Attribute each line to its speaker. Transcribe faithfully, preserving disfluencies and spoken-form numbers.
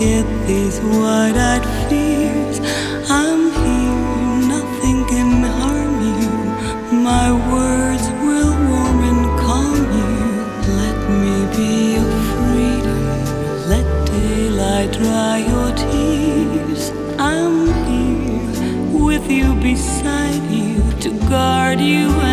Speaker 1: forget these wide-eyed fears. I'm here, nothing can harm you. My words will warm and calm you. Let me be your freedom. Let daylight dry your tears. I'm here with you, beside you, to guard you